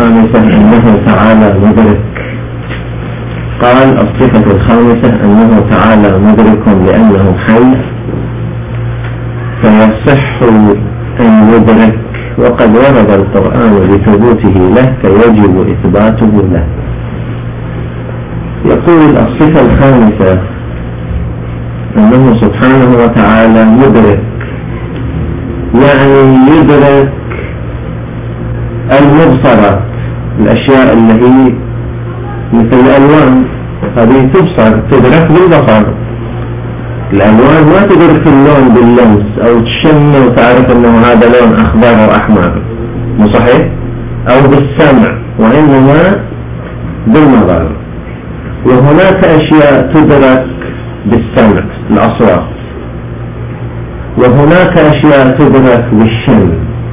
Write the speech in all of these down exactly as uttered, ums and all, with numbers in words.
الخامسة أنه تعالى مدرك. قال الصفة الخامسة أنه تعالى مدرك لأنه حي فيصح أن يدرك، وقد ورد القرآن بثبوته له فيجب إثباته له. يقول الصفة الخامسة أنه سبحانه وتعالى مدرك، يعني يدرك المبصرات، الأشياء اللي هي مثل الألوان هذه تبصر تدرك بالبصر. الألوان ما تدرك اللون باللمس أو تشم وتعرف أنه هذا لون أخضر أو أحمر، مو صحيح؟ أو بالسمع، وإنما بالنظر. وهناك أشياء تدرك بالسمع الأصوات، وهناك أشياء تدرك بالشم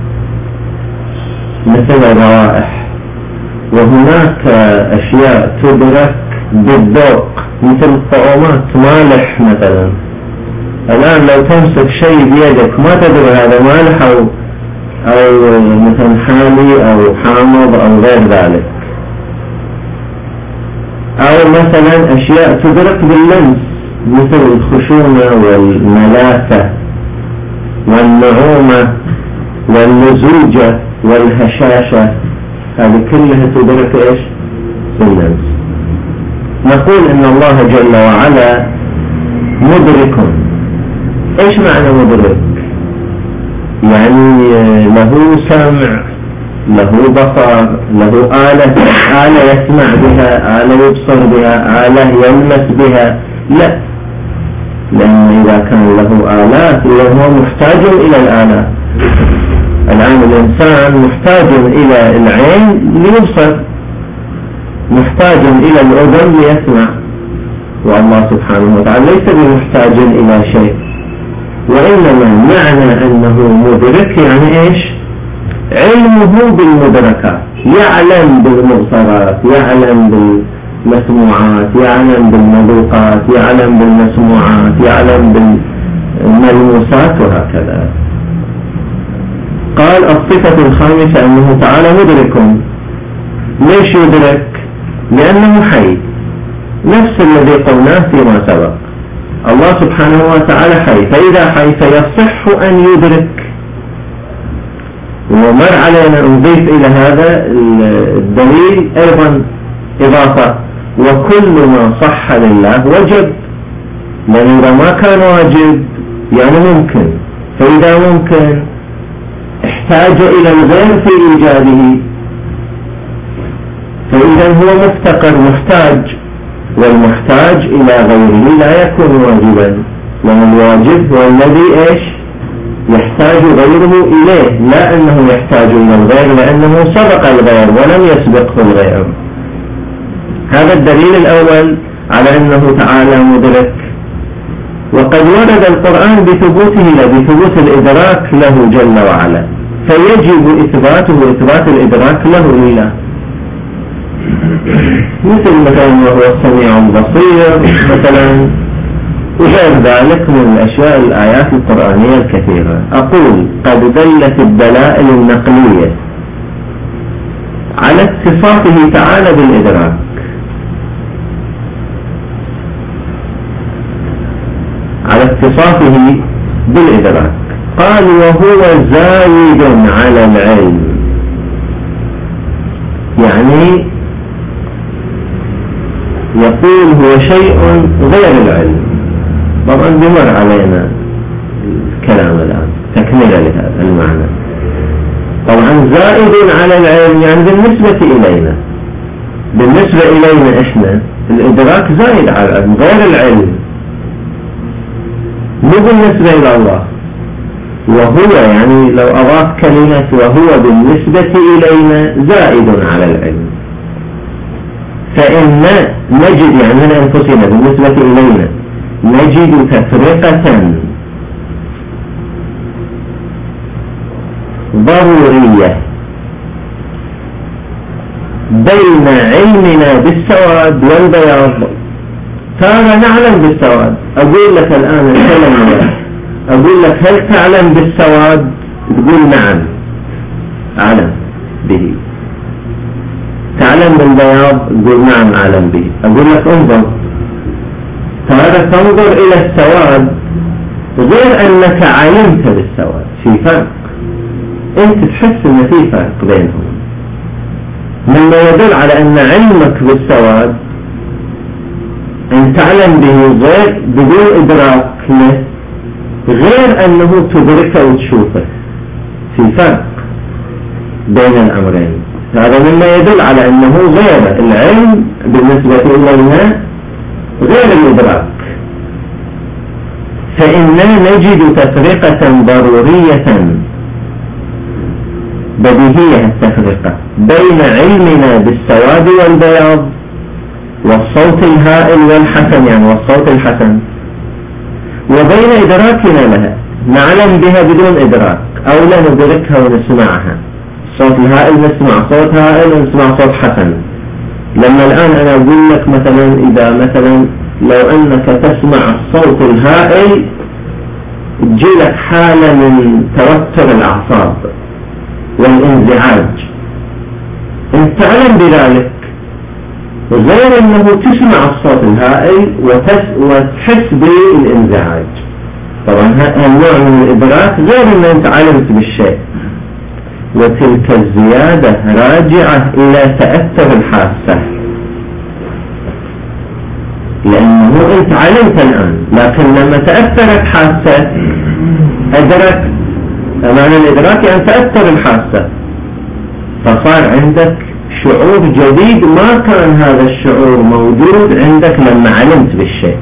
مثل الروائح، وهناك أشياء تدرك بالذوق مثل الطعومات، مالح مثلا. الآن لو تمسك شيء بيدك ما تدري هذا مالح أو أو مثلا حامي أو حامض أو غير ذلك. أو مثلا أشياء تدرك باللمس مثل الخشونة والملاثة والنعومة واللزوجة والهشاشة، هذه كلها تدرك إيش؟ باللمس. نقول إن الله جل وعلا مدرك. إيش معنى مدرك؟ يعني له سمع، له بصر، له آلة آلة يسمع بها، آلة يبصر بها، آلة يلمس بها؟ لا، لأن إذا كان له آلات هو محتاج إلى الآلات. الآن الإنسان محتاج إلى العين ليبصر، محتاج إلى الأذن ليسمع، والله سبحانه وتعالى ليس بمحتاج إلى شيء. وإنما معنى أنه مدرك يعني إيش؟ علمه بالمدركات، يعلم بالمبصرات، يعلم بالمسموعات، يعلم بالمذوقات، يعلم بالمسموعات، يعلم بالملموسات، وهكذا. قال الصفة الخامسة أنه تعالى مدرك. ليش يدرك؟ لأنه حي، نفس الذي قلناه فيما سبق. الله سبحانه وتعالى حي، فإذا حي فيصح أن يدرك. ومر علينا نضيف إلى هذا الدليل أيضا إضافة: وكل ما صح لله وجب، لأن إذا ما كان واجب يعني ممكن، فإذا ممكن احتاج إلى الغير في إيجاده، فإذا هو مفتقر محتاج، والمحتاج إلى غيره لا يكون واجبا، لأن الواجب هو الذي إيش؟ يحتاج غيره إليه، لا أنه يحتاج إلى الغير لأنه سبق الغير ولم يسبقه الغير. هذا الدليل الأول على أنه تعالى مدرك. وقد ورد القرآن بثبوته له، بثبوت الإدراك له جل وعلا، فيجب إثباته، إثبات الإدراك له لله، مثل مثلا وهو السميع البصير مثلا، وغير ذلك من الأشياء الآيات القرآنية الكثيرة. أقول قد دلت الدلائل النقلية على اتصافه تعالى بالإدراك، على اتصافه بالإدراك. قال وهو زايد على العلم، يعني يقول هو شيء غير العلم. طبعا بمر علينا الكلام الآن تكملة لهذا المعنى. طبعا زائد على العلم يعني بالنسبة إلينا، بالنسبة إلينا إحنا الإدراك زائد على العلم غير العلم، مو بالنسبة إلى الله. وهو يعني لو أضاف كلمة وهو بالنسبة إلينا زائد على العلم، فإن نجد يعني من أنفسنا بالنسبة إلينا نجد تفرقة ضرورية بين علمنا بالسواد والبياض. ترى نعلم بالسواد، أقول لك الآن الكلمة، أقول لك هل تعلم بالسواد؟ تقول نعم أعلم به. تعلم بالبياض؟ قل نعم أعلم به. أقول لك انظر، ترى تنظر إلى السواد غير أنك علمت بالسواد، في فرق، أنت تحس أن في فرق بينهم، مما يدل على أن علمك بالسواد أن تعلم به غير بدون إدراك له، غير أنه تدركه وتشوفه، في فرق بين الأمرين. هذا مما يدل على أنه غير العلم بالنسبة إلينا غير الإدراك. فإننا نجد تفرقة ضرورية بديهية، التفرقة بين علمنا بالسواد والبياض والصوت الهائل والحسن، يعني والصوت الحسن، وبين إدراكنا لها، نعلم بها بدون إدراك أو لا ندركها ونسمعها. الصوت الهائل نسمع صوت هائل ونسمع صوت حسن. لما الآن أنا أقول لك مثلا، إذا مثلا لو أنك تسمع الصوت الهائل تجيلك حالة من توتر الأعصاب والانزعاج، انت تعلم بذلك، غير أنه تسمع الصوت الهائل وتحس بالانزعاج. طبعا هالنوع من الإدراك غير أنه أنت علمت بالشيء، وتلك الزيادة راجعة إلى تأثر الحاسة، لأنه أنت علمت الآن، لكن لما تأثرت حاسة أدرك. معنى الإدراك يعني تأثر الحاسة، فصار عندك شعور جديد ما كان هذا الشعور موجود عندك لما علمت بالشيء.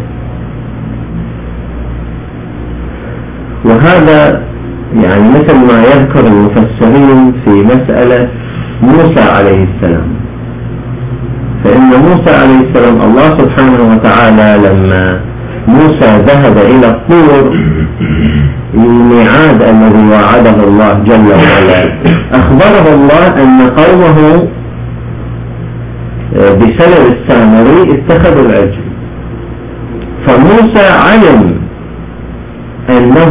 وهذا يعني مثل ما يذكر المفسرين في مسألة موسى عليه السلام. فإن موسى عليه السلام الله سبحانه وتعالى لما موسى ذهب إلى الطور الميعاد الذي وعده الله جل وعلا، أخبره الله أن قومه بسبب السامري اتخذوا العجل، فموسى علم أنه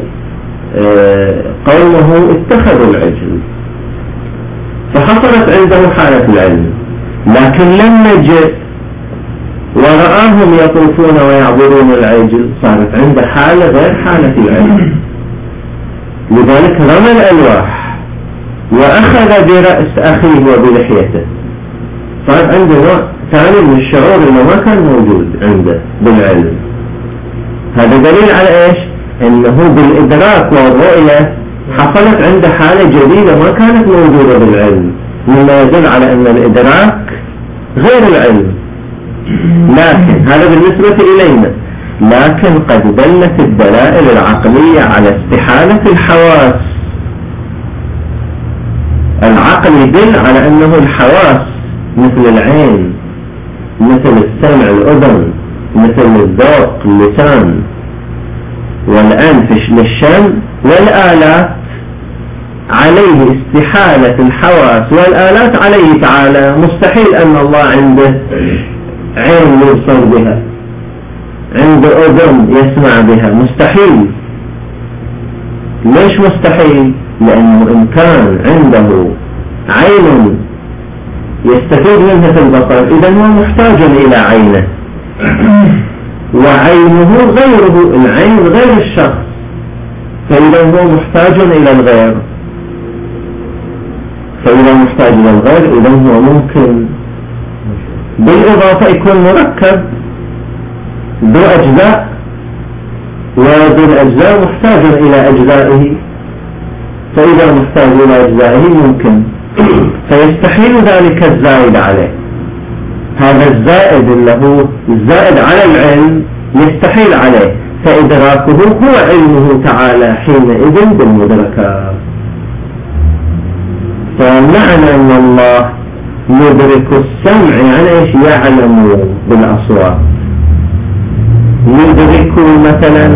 قومه اتخذوا العجل، فحصلت عنده حالة العلم. لكن لما جاء ورآهم يطوفون ويعبرون العجل صارت عنده حالة غير حالة العلم، لذلك رمى الألواح وأخذ برأس أخيه وبلحيته، صار عنده نوع ثاني من الشعور اللي ما كان موجود عنده بالعلم. هذا دليل على إيش؟ أنه بالإدراك والرؤية حصلت عنده حالة جديدة ما كانت موجودة بالعلم، مما يدل على أن الإدراك غير العلم. لكن هذا بالنسبة إلينا، لكن قد دلت الدلائل العقلية على استحالة الحواس. العقل يدل على أنه الحواس مثل العين، مثل السمع الأذن، مثل الذوق اللسان والأنف للشم والآلات، عليه استحالة الحواس والآلات عليه تعالى. مستحيل أن الله عنده عين يبصر بها، عنده أذن يسمع بها، مستحيل. ليش مستحيل؟ لأنه إن كان عنده عين يستفيد منها في البصر إذا هو محتاج إلى عينه، وعينه غيره، العين غير الشخص، فإذا هو محتاج إلى الغير، فإذا محتاج إلى الغير إذا هو ممكن بالإضافة يكون مركب ذو أجزاء، وذو الأجزاء محتاج إلى أجزائه، فإذا محتاج إلى أجزائه ممكن، فيستحيل ذلك الزائد عليه. هذا الزائد اللي هو الزائد على العلم يستحيل عليه، فإدراكه هو علمه تعالى حينئذ بالمدركات. فمعنى أن الله يدرك السمع يعني إيش؟ يعلم بالأصوات، يدرك مثلا،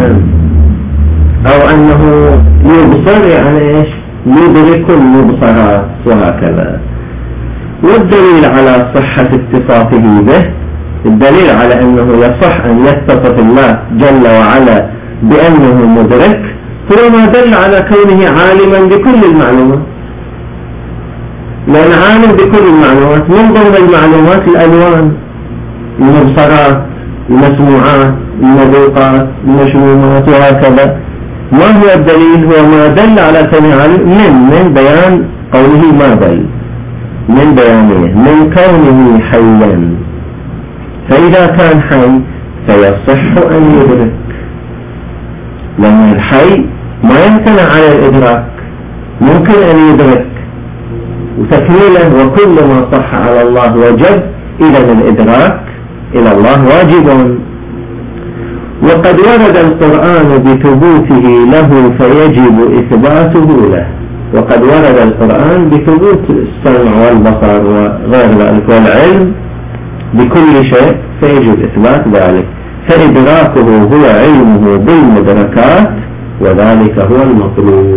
أو أنه يبصر يعني إيش؟ يدرك المبصرات، وهكذا. والدليل على صحة اتصافه به، الدليل على أنه يصح أن يتصف الله جل وعلا بأنه مدرك هو ما دل على كونه عالما بكل المعلومات. لأن عالم بكل المعلومات، من ضمن المعلومات الألوان، المبصرات، المسموعات، المذوقات، المشمومات، وهكذا. ما هو الدليل؟ هو ما دل على سميع عليم من من بيان قوله ما دل، من بيانه، من كونه حيا. فإذا كان حي فيصح أن يدرك، لأن الحي ما يمتنع على الإدراك، ممكن أن يدرك. وتكميلا وكل ما صح على الله وجب، إذا الإدراك إلى الله واجب. وقد ورد القرآن بثبوته له فيجب إثباته له. وقد ورد القرآن بثبوت السمع والبصر وغير ذلك والعلم بكل شيء، فيجب إثبات ذلك. فإدراكه هو علمه بالمدركات، وذلك هو المطلوب.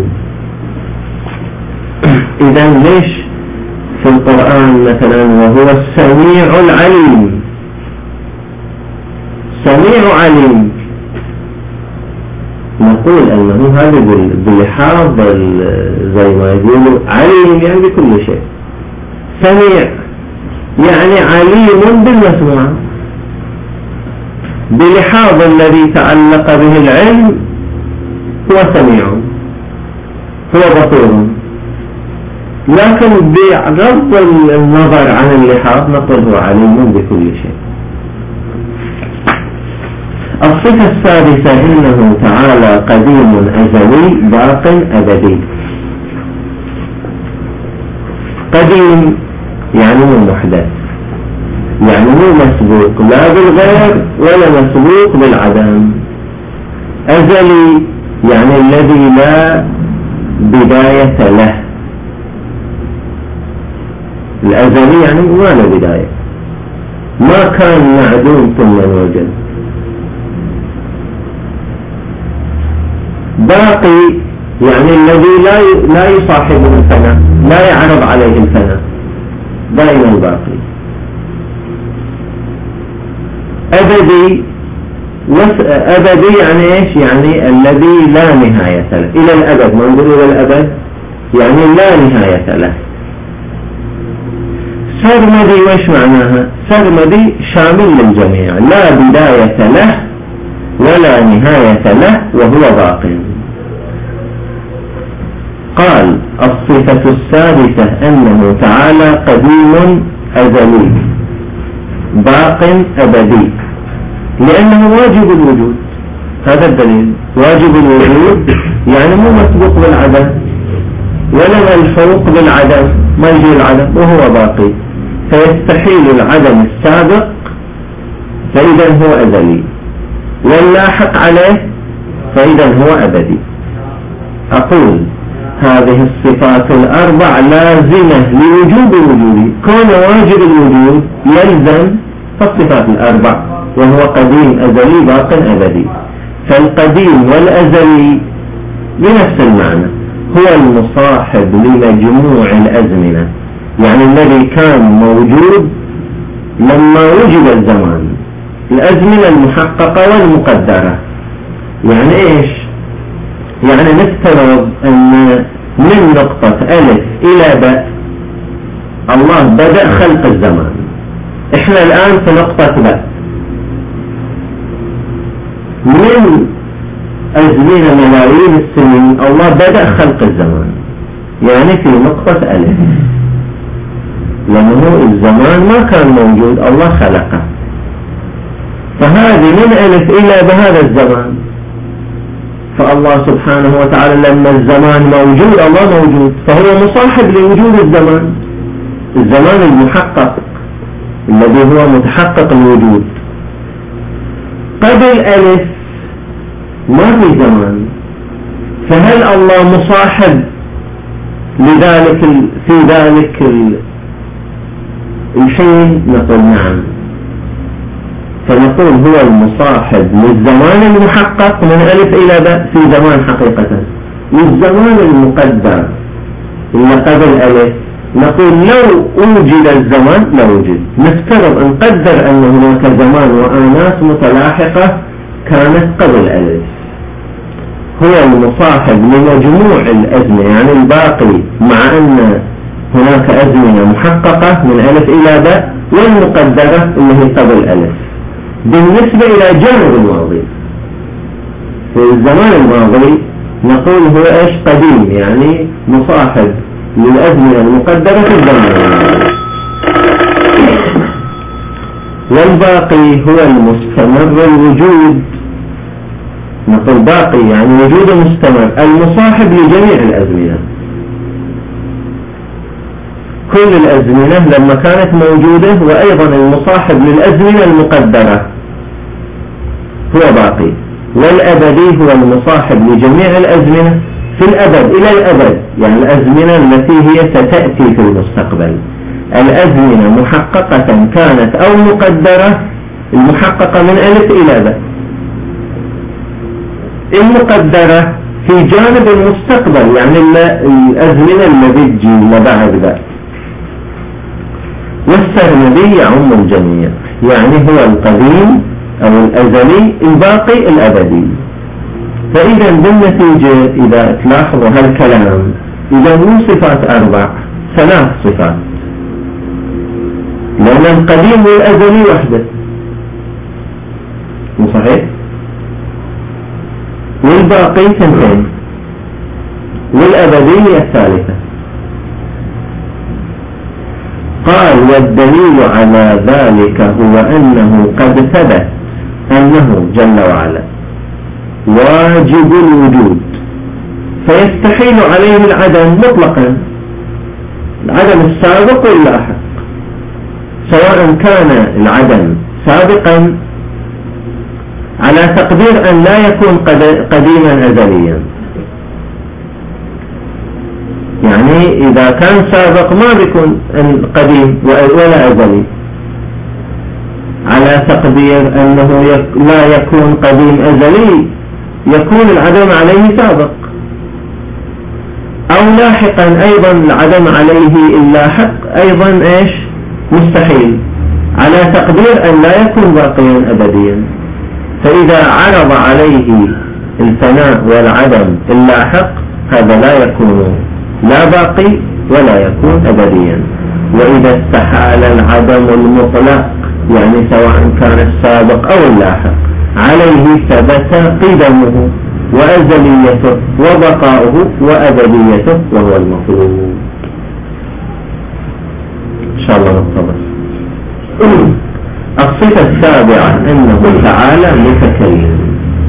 إذا ليش في القرآن مثلا وهو السميع العليم، سميع عليم، نقول أنه هذا بلحاظ زي ما يقولوا عليم يعني بكل شيء، سميع يعني عليم بالمسموع، بلحاظ الذي تعلق به العلم هو سميع، هو بصير. لكن بغض النظر عن اللحاظ نقول هو عليم بكل شيء. الصفة السادسة إنه تعالى قديم أزلي باق أبدي. قديم يعني مو محدث، يعني مو مسبوق لا بالغير ولا مسبوق بالعدم. أزلي يعني الذي لا بداية له. الأزلي يعني ما له بداية، ما كان معدوم ثم وجد. باقي يعني الذي لا لا يصاحبه الفناء، لا يعرض عليه الفناء، دائما باقي. أبدي، أبدي يعني إيش؟ يعني الذي لا نهاية له، إلى الأبد. ما نقول إلى الأبد يعني لا نهاية له. سرمدي وإيش معناها؟ سرمدي شامل للجميع، لا بداية له ولا نهاية له وهو باق. قال الصفة السادسة أنه تعالى قديم أزلي باق أبدي، لأنه واجب الوجود. هذا الدليل، واجب الوجود يعني مو مسبوق بالعدم ولا ملحوق بالعدم، ما يجي العدم وهو باقي، فيستحيل العدم السابق، فإذا هو أزلي، واللاحق عليه فإذا هو أبدي. أقول هذه الصفات الأربع لازمة لوجوب الوجود. كون واجب الوجود يلزم الصفات الأربع، وهو قديم أزلي باق أبدي. فالقديم والأزلي بنفس المعنى، هو المصاحب لمجموع الأزمنة، يعني الذي كان موجود لما وجد الزمان، الأزمنة المحققة والمقدرة. يعني إيش؟ يعني نفترض أن من نقطة ألف إلى باء الله بدأ خلق الزمان، إحنا الآن في نقطة باء، من أزمنة ملايين السنين الله بدأ خلق الزمان، يعني في نقطة ألف، لأنه الزمان ما كان موجود الله خلقه. فهذه من ألف إلى بهذا الزمان، فالله سبحانه وتعالى لما الزمان موجود الله موجود، فهو مصاحب لوجود الزمان، الزمان المحقق الذي هو متحقق الوجود. قبل ألف ما في زمان، فهل الله مصاحب لذلك في ذلك الحين؟ نقول نعم. فنقول هو المصاحب للزمان المحقق من ألف إلى باء في زمان حقيقة، والزمان المقدر اللي قبل ألف نقول لو أوجد الزمان لوجد. نفترض أن نقدر أن هناك زمان وآناس متلاحقة كانت قبل ألف. هو المصاحب لمجموع الأزمنة، يعني الباقي، مع أن هناك أزمنة محققة من ألف إلى باء، والمقدرة اللي هي قبل ألف. بالنسبة إلى جانب الماضي، في الزمان الماضي نقول هو إيش؟ قديم، يعني مصاحب للأزمنة المقدرة في الزمان الماضي. والباقي هو المستمر الوجود، نقول باقي يعني وجود مستمر المصاحب لجميع الأزمنة. كل الأزمنة لما كانت موجودة، وأيضا المصاحب للأزمنة المقدرة هو باقي. والأبدي هو المصاحب لجميع الأزمنة في الأبد إلى الأبد، يعني الأزمنة التي هي ستأتي في المستقبل. الأزمنة محققة كانت أو مقدرة، المحققة من ألف إلى باء. المقدرة في جانب المستقبل، يعني الأزمنة اللي بتجي اللي بعد ذا. والسرمدي يعم الجميع، يعني هو القديم أو الأزلي الباقي الأبدي. فإذا بالنتيجة إذا تلاحظوا هالكلام، إذا مو صفات أربع، ثلاث صفات، لأن القديم والأزلي وحده، مو صحيح؟ والباقي ثنتين، والأبدية الثالثة. قال: والدليل على ذلك هو أنه قد ثبت أنه جل وعلا واجب الوجود، فيستحيل عليه العدم مطلقا، العدم السابق واللاحق، سواء كان العدم سابقا على تقدير أن لا يكون قديما أزليا، يعني إذا كان سابق ما بيكون قديم ولا أزلي، على تقدير أنه لا يكون قديم أزلي، يكون العدم عليه سابق، أو لاحقا أيضا العدم عليه اللاحق أيضا إيش؟ مستحيل، على تقدير أن لا يكون باقيا أبديا. فإذا عرض عليه الفناء والعدم اللاحق، هذا لا يكون لا باقي ولا يكون أبديا. وإذا استحال العدم المطلق، يعني سواء كان السابق أو اللاحق، عليه ثبت قدمه وأزليته وبقاؤه وأبديته، وهو المطلوب. إن شاء الله نتطرق. الصفة السابعة أنه تعالى متكلم،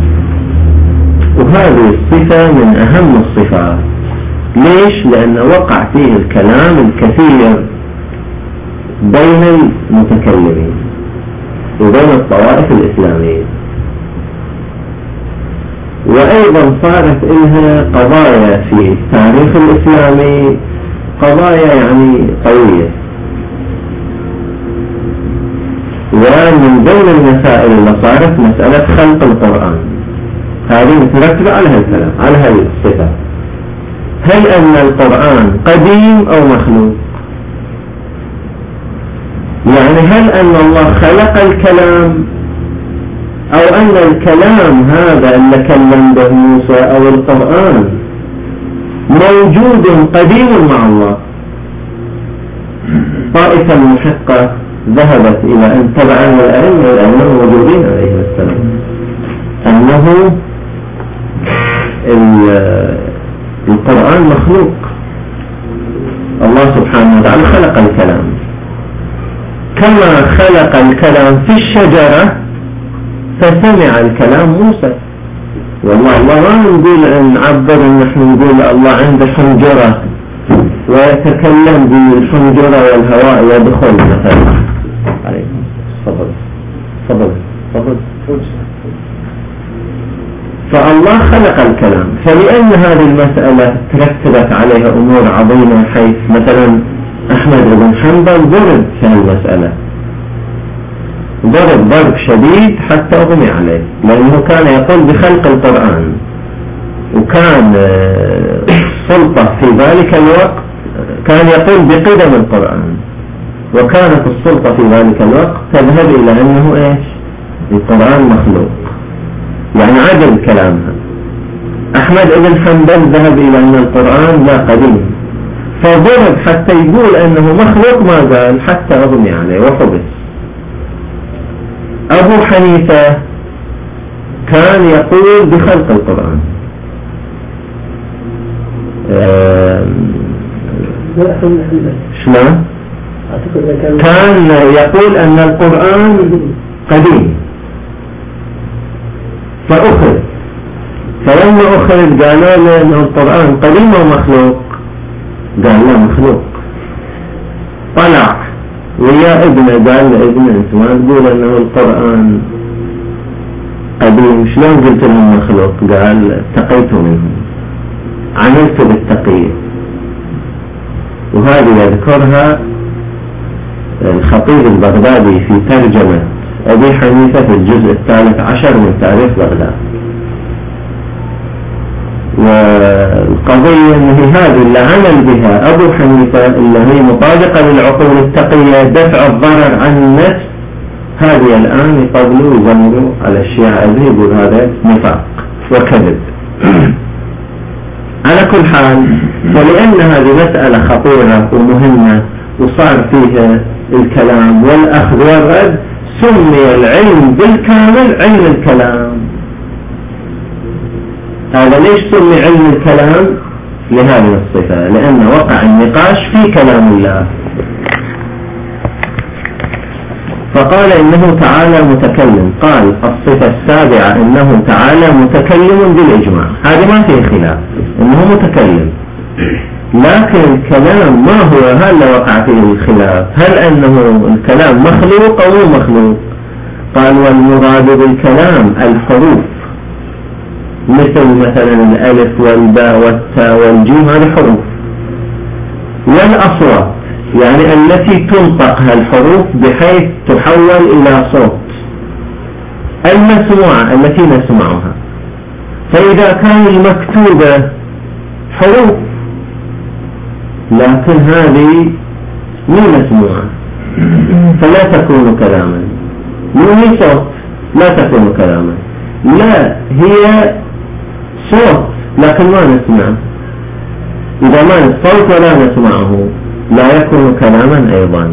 وهذه الصفة من أهم الصفات. ليش؟ لأن وقع فيه الكلام الكثير بين المتكلمين وبين الطوائف الإسلامية، وأيضا صارت إنها قضايا في التاريخ الإسلامي، قضايا يعني قوية. ومن بين المسائل اللي صارت مسألة خلق القرآن، هذه مترتبة على هالكلام، على هالصفة. هل أن القرآن قديم أو مخلوق؟ يعني هل أن الله خلق الكلام، أو أن الكلام هذا اللي كلم به موسى أو القرآن موجود قديم مع الله؟ طائفة المحقة ذهبت إلى أن تبعا الأئمة لأنهم موجودين عليه السلام، أنه القرآن مخلوق، الله سبحانه وتعالى خلق الكلام كما خلق الكلام في الشجرة فسمع الكلام موسى. والله الله ما نقول أن نعبر أن نحن نقول الله عنده حنجرة ويتكلم بالحنجرة والهواء يدخل مثلا. تفضل تفضل تفضل. فالله خلق الكلام، فلأن هذه المسألة ترتبت عليها أمور عظيمة، حيث مثلا أحمد بن حنبل ضرب في المسألة، ضرب ضرب شديد حتى أغمي عليه، لأنه كان يقول بخلق القرآن، وكان سلطة في ذلك الوقت كان يقول بقدم القرآن، وكانت السلطة في ذلك الوقت تذهب إلى أنه إيش؟ القرآن مخلوق، يعني عدل كلامها. أحمد بن حنبل ذهب إلى أن القرآن لا قديم، فضرب حتى يقول أنه مخلوق ما قال، حتى أغمي عليه وحبس. أبو حنيفة كان يقول بخلق القرآن. شلون؟ كان يقول أن القرآن قديم فأخذ، فلما أخذ قالوا له أن القرآن قديم ومخلوق، قال لا مخلوق. طلع ويا ابنه قال لابنه أنت ما تقول أنه القرآن قديم، شلون قلت لهم مخلوق؟ قال اتقيت منهم، عملت بالتقية. وهذه يذكرها الخطيب البغدادي في ترجمة أبي حنيفة في الجزء الثالث عشر من تاريخ بغداد. والقضية أنه هذه اللي عمل بها أبو حنيفة اللي هي مطابقة للعقول التقية، دفع الضرر عن النفس، هذه الآن يقبلوا ويزمروا على الشيعة يقول هذا نفاق وكذب. على كل حال، ولأن هذه مسألة خطيرة ومهمة وصار فيها الكلام والأخذ والرد، سمي العلم بالكامل علم الكلام. هذا ليش سمي علم الكلام؟ لهذه الصفة، لأن وقع النقاش في كلام الله. فقال إنه تعالى متكلم. قال الصفة السابعة إنه تعالى متكلم بالإجماع، هذا ما فيه خلاف إنه متكلم، لكن الكلام ما هو؟ هل وقع فيه الخلاف؟ هل أنه الكلام مخلوق أو مو مخلوق؟ قال والمراد بالكلام الحروف، مثل مثلا الألف والباء والتاء والجيم، هذه حروف. والأصوات يعني التي تنطق الحروف بحيث تحول إلى صوت، المسموعة التي نسمعها. فإذا كان المكتوبة حروف لكن هذه مو مسموعة فلا تكون كلاما، مو هي صوت لا تكون كلاما، لا هي صوت لكن ما نسمعه. إذا ما الصوت ولا نسمعه لا يكون كلاما أيضا.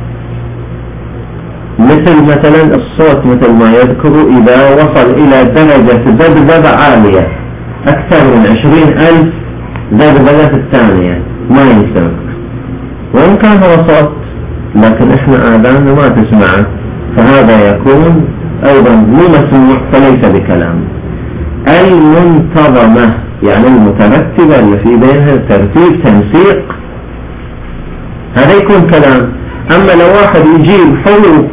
مثل مثلا الصوت مثل ما يذكر إذا وصل إلى درجة ذبذبة عالية أكثر من عشرين ألف ذبذبة في الثانية ما يسمع، وإن كان هو صوت لكن إحنا آذاننا ما تسمعه، فهذا يكون أيضا مو مسموع فليس بكلام. المنتظمة يعني المترتبة اللي في بينها ترتيب تنسيق، هذا يكون كلام. أما لو واحد يجيب حروف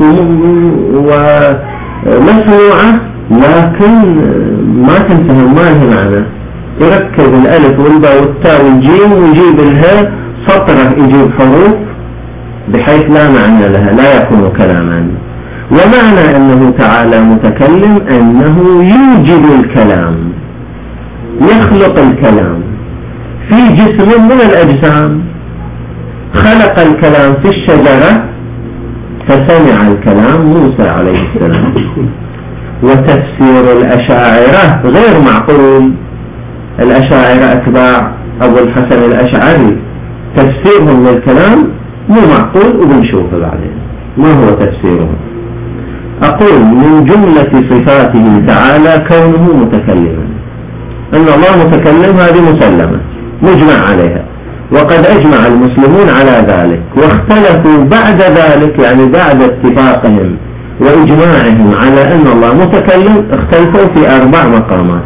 ومسموعة لكن ما تنفهم ما لها معنى، يركب الألف والباء والتاء والجيم ويجيب لها سطرة، يجيب حروف بحيث لا معنى لها، لا يكون كلاما. ومعنى أنه تعالى متكلم أنه يوجد الكلام، يخلق الكلام في جسم من الأجسام. خلق الكلام في الشجرة فسمع الكلام موسى عليه السلام. وتفسير الأشاعرة غير معقول، الأشاعرة أتباع أبو الحسن الأشعري تفسيرهم للكلام مو معقول، وبنشوفه بعدين ما هو تفسيرهم. أقول من جملة صفاته تعالى كونه متكلما، أن الله متكلم هذه مسلمة مجمع عليها، وقد أجمع المسلمون على ذلك، واختلفوا بعد ذلك يعني بعد اتفاقهم وإجماعهم على أن الله متكلم، اختلفوا في أربع مقامات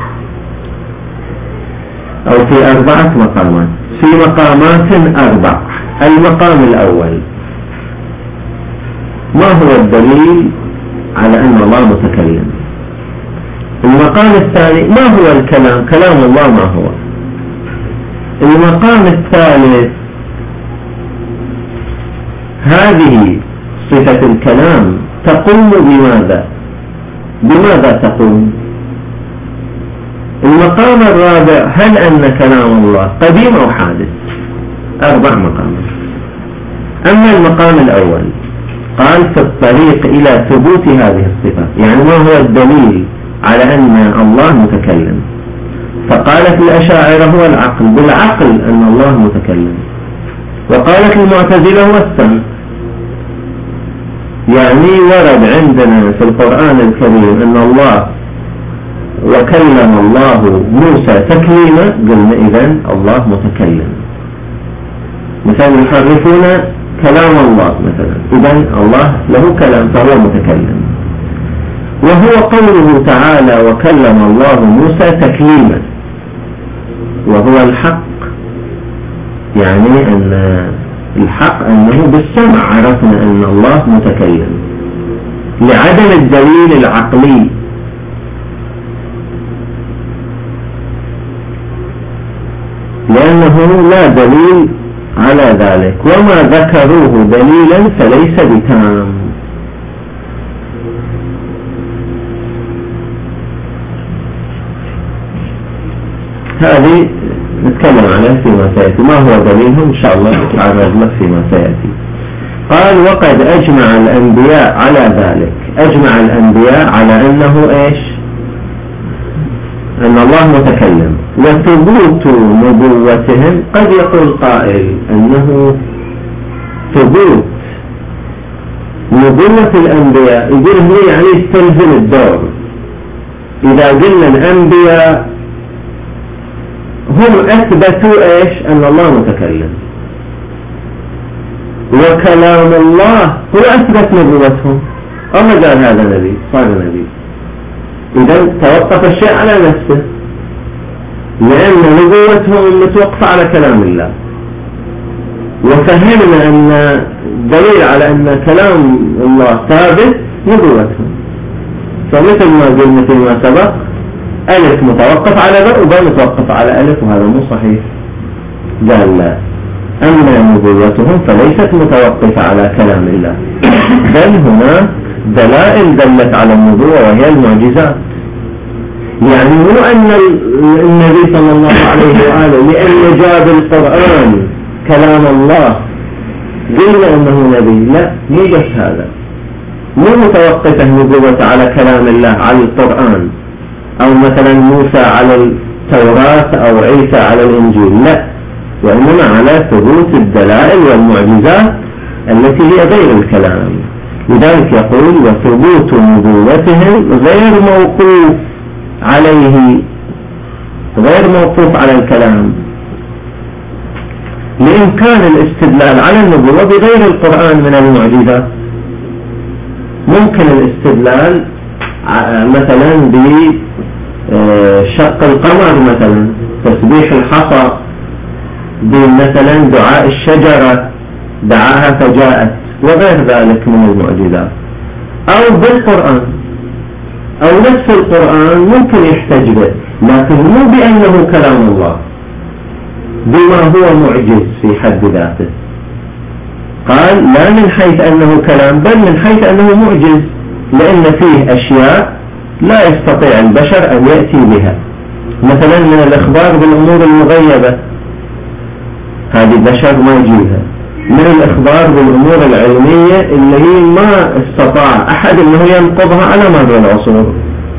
أو في أربعة مقامات، في مقامات أربع. المقام الأول ما هو الدليل على أن الله متكلم. المقام الثاني ما هو الكلام، كلام الله ما هو. المقام الثالث هذه صفة الكلام تقوم بماذا، بماذا تقوم. المقام الرابع هل أن كلام الله قديم أو حادث. أربع مقامات. أما المقام الأول قال في الطريق إلى ثبوت هذه الصفة، يعني ما هو الدليل على أن الله متكلم. فقالت الأشاعرة هو العقل، بالعقل أن الله متكلم. وقالت المعتزلة هو السمع. يعني ورد عندنا في القرآن الكريم أن الله وكلم الله موسى تكليما، قلنا إذن الله متكلم. مثلا يحرفون كلام الله مثلا، إذن الله له كلام فهو متكلم. وهو قوله تعالى وكلم الله موسى تكليما، وهو الحق. يعني أن الحق أنه بالسمع عرفنا أن الله متكلم، لعدم الدليل العقلي. لأنه لا دليل على ذلك، وما ذكروه دليلا فليس بتام. هذه نتكلم عليه فيما سيأتي، ما هو دليلهم إن شاء الله نتعرض له فيما سيأتي. قال وقد أجمع الأنبياء على ذلك. أجمع الأنبياء على أنه إيش؟ أن الله متكلم. وثبوت نبوتهم، قد يقول قائل أنه ثبوت نبوة الأنبياء يقول هي يعني يستلزم الدور. إذا قلنا الأنبياء هم أثبتوا إيش؟ أن الله متكلم، وكلام الله هو أثبت نبوتهم. الله قال هذا نبي صار نبي، إذا توقف الشيء على نفسه، لأن نبوتهم متوقفة على كلام الله. وفهمنا أن دليل على أن كلام الله ثابت نبوتهم. فمثل ما قلنا فيما سبق، ألف متوقف على باء وباء متوقف على ألف، وهذا مو صحيح. قال لا، أما نبوتهم فليست متوقفة على كلام الله، بل هناك دلائل دلت على النبوة وهي المعجزات. يعني مو أن النبي صلى الله عليه وآله لأن جاب القرآن كلام الله قلنا أنه نبي، لا، مو بس هذا، مو متوقفة نبوة على كلام الله على القرآن، أو مثلا موسى على التوراة أو عيسى على الإنجيل، لا، وإنما على ثبوت الدلائل والمعجزات التي هي غير الكلام. لذلك يقول وثبوت نبوتهم غير موقوف عليه، غير موقوف على الكلام، لإمكان الاستدلال على النبوة بغير القرآن من المعجزات. ممكن الاستدلال مثلا بشق القمر، مثلا تسبيح الحصى، بمثلا دعاء الشجرة دعاها فجاءت، وغير ذلك من المعجزات. أو بالقرآن، أو نفس القرآن ممكن يحتج به، لكن مو بأنه كلام الله بما هو معجز في حد ذاته. قال لا من حيث أنه كلام، بل من حيث أنه معجز، لأن فيه أشياء لا يستطيع البشر أن يأتي بها، مثلا من الإخبار بالأمور المغيبة، هذه البشر ما يجيبها. من الإخبار بالأمور العلمية اللي هي ما استطاع أحد أنه ينقضها على مر العصور،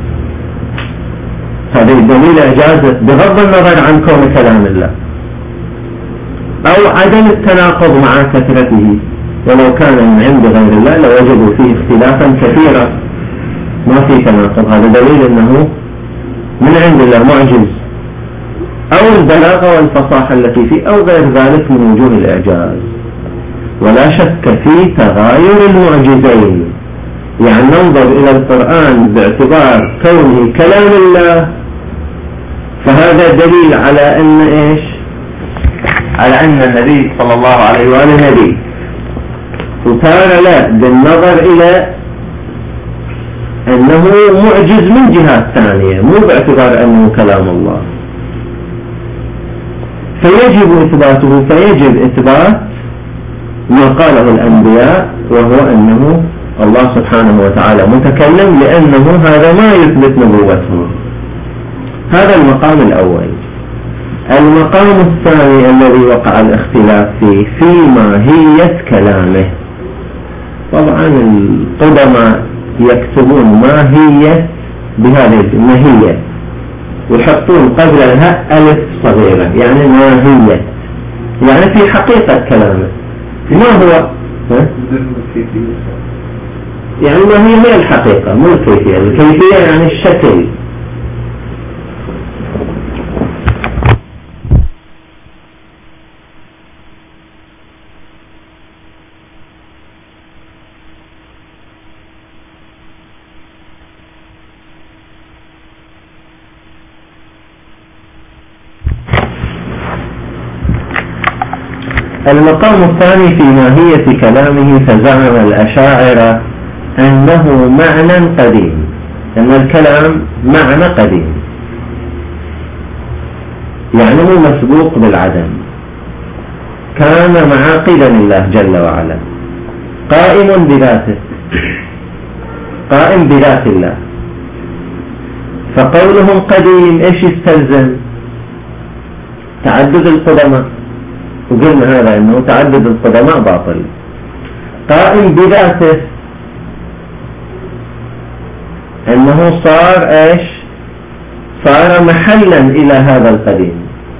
هذا دليل إعجازه بغض النظر عن كون كلام الله. أو عدم التناقض مع كثرته، ولو كان من عند غير الله لوجدوا فيه اختلافا كثيرا، ما في تناقض، هذا دليل أنه من عند الله معجز. أو البلاغة والفصاحة التي فيه، أو غير ذلك من وجوه الإعجاز. ولا شك في تغاير المعجزين، يعني ننظر إلى القرآن باعتبار كونه كلام الله، فهذا دليل على أن إيش؟ على أن النبي صلى الله عليه وآله نبي. وتارى لا، بالنظر إلى أنه معجز من جهات ثانية، مو باعتبار أنه كلام الله، فيجب إثباته. فيجب إثبات ما قاله الأنبياء، وهو أنه الله سبحانه وتعالى متكلم، لأنه هذا ما يثبت نبوته. هذا المقام الأول. المقام الثاني الذي وقع الاختلاف فيه في ماهية كلامه. طبعا القدماء يكتبون ماهية بهذه الماهية، ويحطون قبل الهاء ألف صغيرة، يعني ماهية، يعني في حقيقة كلامه ما هو يعني ما هي هي الحقيقة مو الكيفية. الكيفية يعني الشكل. المقام الثاني في ماهية كلامه، فزعم الأشاعرة أنه معنى قديم، أن الكلام معنى قديم يعني هو مسبوق بالعدم، كان معاقلا لله جل وعلا، قائم بذاته، قائم بذات الله. فقولهم قديم إيش يستلزم؟ تعدد القدماء، وقلنا هذا أنه تعدد القدماء باطل. قائم بذاته أنه صار إيش؟ صار محلا إلى هذا القديم.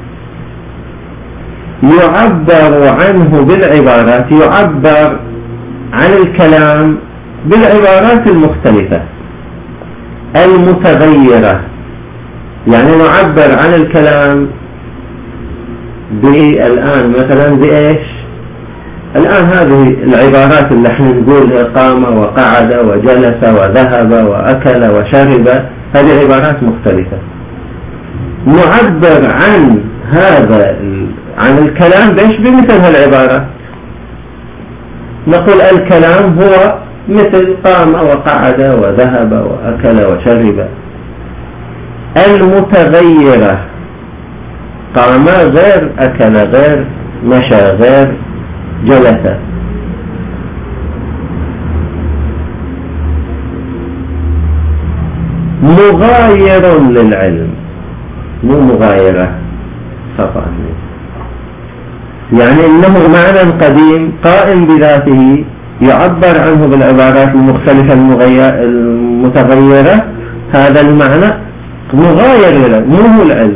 يعبر عنه بالعبارات، يعبر عن الكلام بالعبارات المختلفة المتغيرة. يعني نعبر عن الكلام الآن مثلا بإيش؟ الآن هذه العبارات اللي احنا نقول قام وقعد وجلس وذهب وأكل وشرب، هذه عبارات مختلفة. نعبر عن هذا عن الكلام بإيش؟ بمثل هالعبارات. نقول الكلام هو مثل قام وقعد وذهب وأكل وشرب. المتغيرة، قام غير أكل غير مشى غير جلس. مغاير للعلم، مو مغايرة خطأ، يعني إنه معنى قديم قائم بذاته، يعبر عنه بالعبارات المختلفة المتغيرة. هذا المعنى مغاير للعلم، مو هو العلم،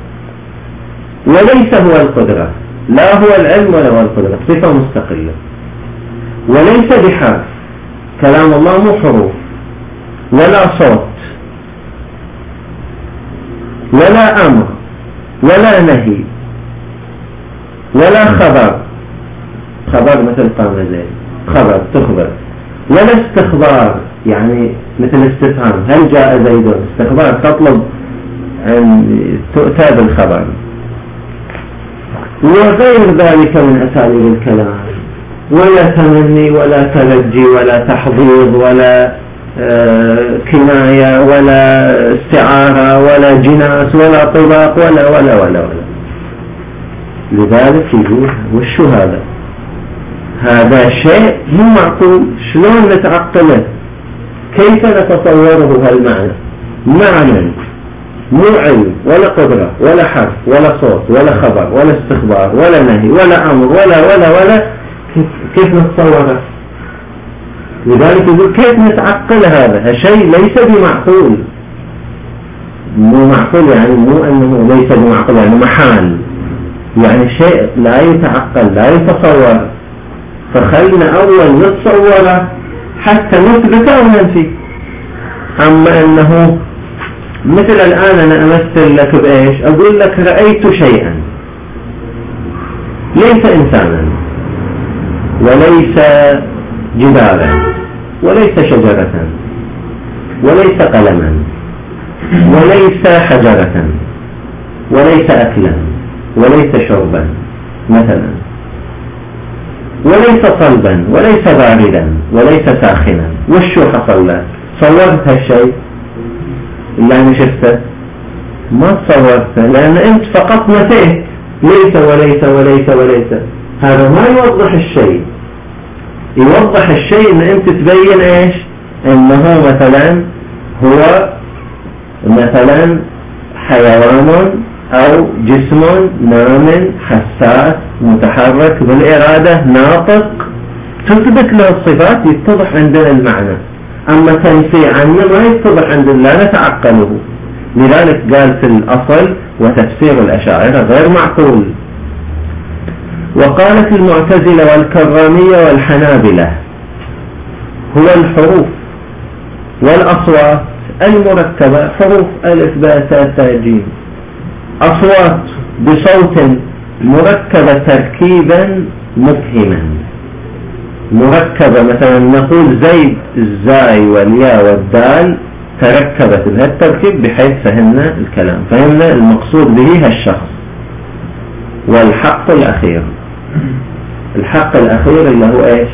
وليس هو القدرة، لا هو العلم ولا هو القدرة، صفة مستقلة. وليس بحرف، كلام الله مو حروف ولا صوت ولا أمر ولا نهي ولا خبر، خبر مثل قام زيد، خبر تخبر، ولا استخبار يعني مثل استفهام هل جاء زيد، استخبار تطلب أن تؤتى بالخبر. وغير ذلك من أساليب الكلام، ولا تمني ولا تلجي ولا تحضيض ولا آه كناية ولا استعارة ولا جناس ولا طباق ولا ولا ولا ولا. لذلك يقول وشو هذا؟ هذا شيء مو معقول، شلون نتعقله؟ كيف نتصوره هالمعنى؟ معنى مو علم ولا قدرة ولا حرف ولا صوت ولا خبر ولا استخبار ولا نهي ولا أمر ولا ولا ولا، كيف نتصوره؟ لذلك يقول كيف نتعقل هذا؟ شيء ليس بمعقول. مو معقول يعني مو أنه ليس بمعقول، يعني محال، يعني شيء لا يتعقل لا يتصور. فخلنا أول نتصوره حتى نثبت أو ننفي. أما أنه مثل الآن أنا أمثل لك بإيش؟ أقول لك رأيت شيئا، ليس إنسانا وليس جدارا وليس شجرة وليس قلما وليس حجرة وليس أكلا وليس شربا مثلا، وليس صلبا وليس باردا وليس ساخنا. وشو حصل لك؟ صورت هالشيء اللي أنا شفته؟ ما تصورته، لأن أنت فقط نسيت ليس وليس وليس وليس. هذا ما يوضح الشيء. يوضح الشيء إن أنت تبين إيش؟ إنه مثلا هو مثلا حيوان أو جسم نام حساس متحرك بالإرادة ناطق، تثبت له الصفات يتضح عندنا المعنى. أما تنفي عنه ما يتضح عندنا، لا نتعقله. لذلك قال في الأصل وتفسير الأشاعرة غير معقول. وقالت المعتزلة والكرامية والحنابلة هو الحروف والأصوات المركبة، حروف ألف باء تاء تاء جيم، أصوات بصوت مركبة تركيبا مفهما، مركبة مثلا نقول زيد الزاي والياء والدال تركبت بهذا التركيب بحيث فهمنا الكلام، فهمنا المقصود به هالشخص. والحق الأخير، الحق الأخير اللي هو إيش؟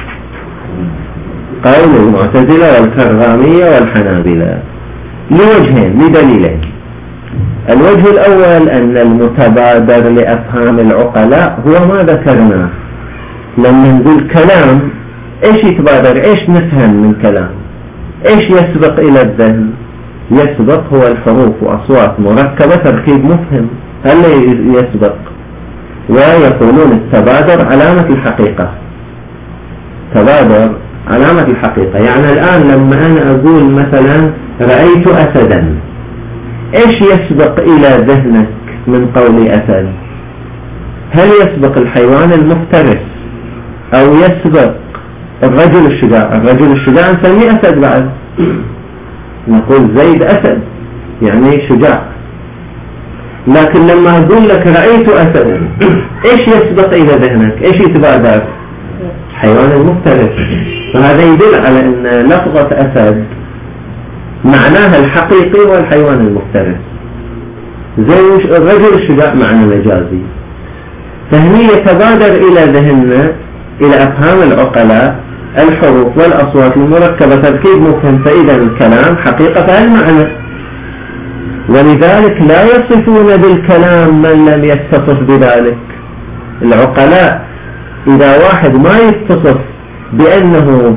قول المعتزلة والكرامية والحنابلة لوجهين لدليلين. الوجه الأول أن المتبادر لأفهام العقلاء هو ما ذكرناه. لما نقول كلام إيش يتبادر؟ إيش نفهم من كلام؟ إيش يسبق إلى الذهن؟ يسبق هو الحروف وأصوات مركبة تركيب مفهم، هل يسبق؟ ويقولون التبادر علامة الحقيقة، تبادر علامة الحقيقة. يعني الآن لما أنا أقول مثلا رأيت أسدا، إيش يسبق إلى ذهنك من قول أسد؟ هل يسبق الحيوان المفترس أو يسبق الرجل الشجاع؟ الرجل الشجاع نسميه أسد بعد، نقول زيد أسد يعني شجاع. لكن لما أقول لك رأيت أسدا، إيش يسبق إلى ذهنك؟ إيش يتبادر؟ حيوان المفترس. فهذا يدل على أن لفظة أسد معناها الحقيقي هو الحيوان المفترس، زي الرجل الشجاع معنى مجازي. فهني يتبادر إلى ذهننا إلى أفهام العقلاء الحروف والأصوات المركبة تركيب مفهم، فإذا الكلام حقيقة المعنى. ولذلك لا يصفون بالكلام من لم يتصف بذلك. العقلاء إذا واحد ما يتصف بأنه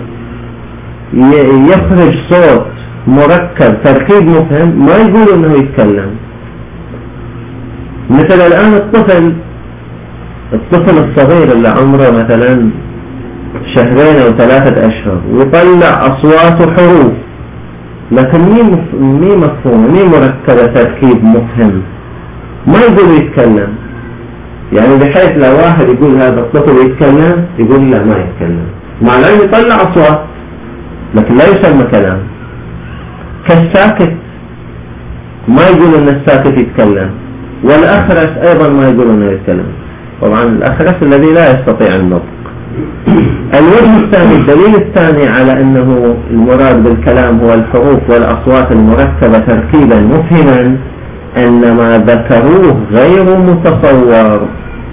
يخرج صوت مركب تركيب مفهم ما يقولوا أنه يتكلم. مثل الآن الطفل الطفل الصغير اللي عمره مثلا شهرين أو ثلاثة أشهر ويطلع أصوات وحروف، لكن مي مفهوم مي مركبة تركيب مفهم، ما يقول يتكلم. يعني بحيث لو واحد يقول هذا الطفل يتكلم يقول لا ما يتكلم، مع العلم يطلع أصوات لكن لا يسمى كلام. كالساكت ما يقول أن الساكت يتكلم، والأخرس أيضا ما يقول أنه يتكلم. طبعا الأخرس الذي لا يستطيع النطق. الوجه الثاني، الدليل الثاني على أنه المراد بالكلام هو الحروف والأصوات المركبة تركيبا مفهما أن ما ذكروه غير متصور.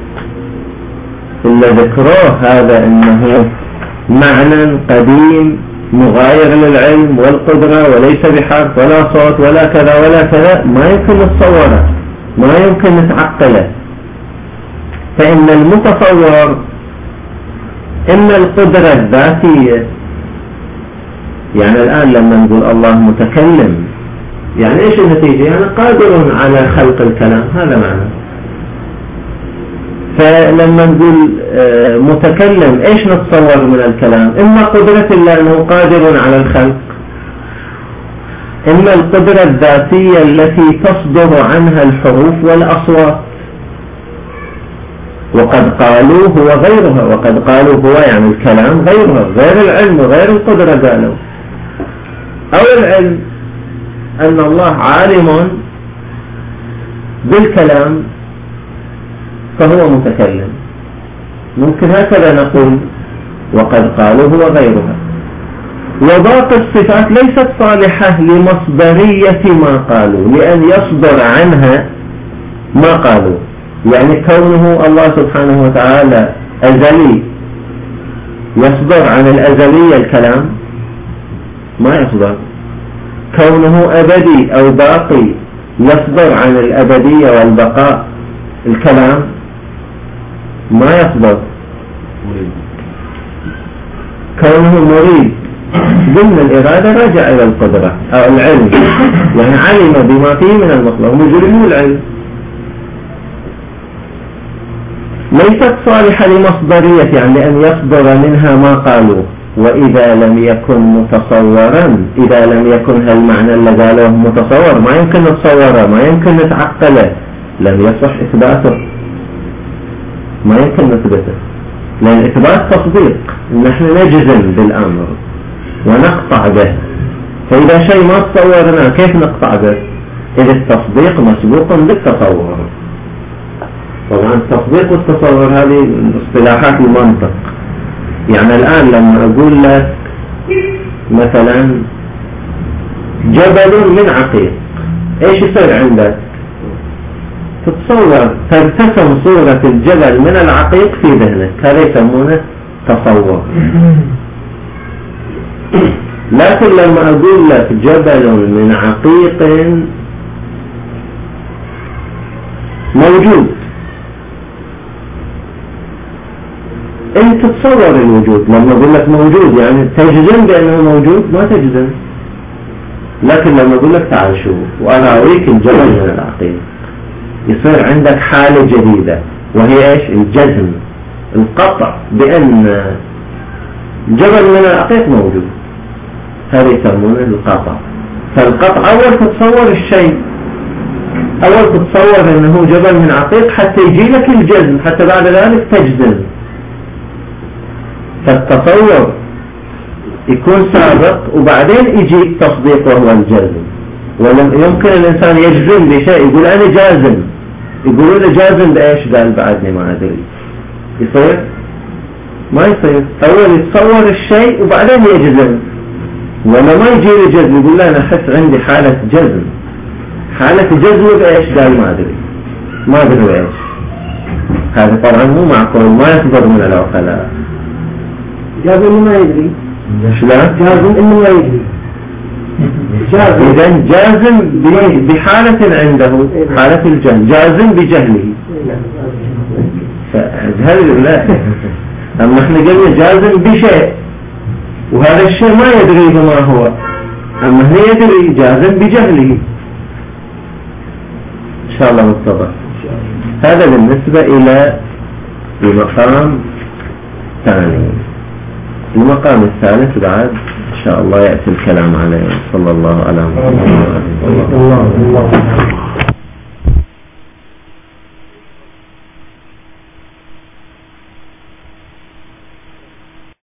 إلا ذكروه هذا أنه معنى قديم مغاير للعلم والقدرة وليس بحرف ولا صوت ولا كذا ولا كذا، ما يمكن نتصوره، ما يمكن نتعقله. فإن المتصور إما القدرة الذاتية، يعني الآن لما نقول الله متكلم يعني إيش النتيجة؟ يعني قادر على خلق الكلام، هذا معنى. فلما نقول متكلم إيش نتصور من الكلام؟ إما قدرة الله أنه قادر على الخلق، إما القدرة الذاتية التي تصدر عنها الحروف والأصوات. وقد قالوا هو غيرها، وقد قالوا هو يعني الكلام غيرها، غير العلم وغير القدرة قالوا. أو العلم أن الله عالم بالكلام فهو متكلم، ممكن هكذا نقول. وقد قالوا هو غيرها. وباقي الصفات ليست صالحة لمصدرية ما قالوا، لأن يصدر عنها ما قالوا. يعني كونه الله سبحانه وتعالى أزلي يصدر عن الأزلية الكلام؟ ما يصدر. كونه أبدي أو باقي يصدر عن الأبدية والبقاء الكلام؟ ما يصدر. كونه مريد ضمن الإرادة رجع إلى القدرة أو العلم، يعني علم بما فيه من المطلوب، مجرمه العلم. ليست صالحة لمصدرية، يعني لأن يصدر منها ما قالوا. وإذا لم يكن متصورا، إذا لم يكن هالمعنى اللي قالوه متصور، ما يمكن نتصوره، ما يمكن نتعقله، لم يصح إثباته. ما يمكن نثبته، لأن إثبات تصديق، نحن نجزم بالأمر ونقطع به. فإذا شيء ما تصورنا كيف نقطع به؟ إذا التصديق مسبوق بالتصور. طبعا التصديق والتصور هذه اصطلاحات المنطق. يعني الآن لما أقول لك مثلا جبل من عقيق، ايش يصير عندك؟ تتصور، ترتسم صورة الجبل من العقيق في ذهنك، هذا يسمونه تصور. لكن لما أقول لك جبل من عقيق موجود، انت تتصور الوجود. لما أقول لك موجود يعني تجزم بأنه موجود؟ ما تجزم. لكن لما أقول لك تعال شوف وأنا أريك الجبل من العقيق، يصير عندك حالة جديدة وهي إيش؟ الجزم، القطع بأن جبل من العقيق موجود. هذا يسمونه القطع. فالقطع أول تتصور الشيء، أول تتصور أنه جبل من عقيق حتى يجي لك الجزم، حتى بعد ذلك تجزم. فالتصور يكون سابق وبعدين يجي التصديق وهو الجزم. ولم يمكن الإنسان يجزم بشيء يقول أنا جازم، يقولوا له جازم بإيش؟ قال بعدني ما أدري. يصير؟ ما يصير. أول يتصور الشيء وبعدين يجزم، ولا ما يجي له جزم يقول له أنا أحس عندي حالة جزم. حالة جزم بإيش؟ قال ما أدري، ما أدري بإيش. هذا طبعا مو معقول، ما يصدر من العقلاء. جازم إنه ما يدري. شلون؟ جازم إنه ما يدري. إذن جازم بحالة عنده، حالة الجهل، جازم بجهله. فجهل لا. أما احنا قلنا جازم بشيء وهذا الشيء ما يدري ما هو، أما هنا يدري جازم بجهله. إن شاء الله متضح. هذا بالنسبة إلى المقام الثاني. المقام الثالث بعد إن شاء الله يأتي الكلام عليه. صلى الله على محمد.